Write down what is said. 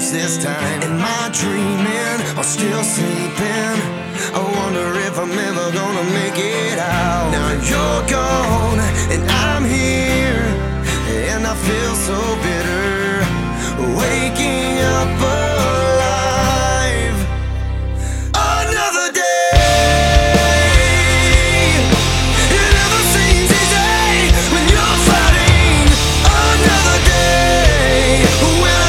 face this time. Am I dreaming or still sleeping? I wonder if I'm ever gonna make it out. Now you're gone.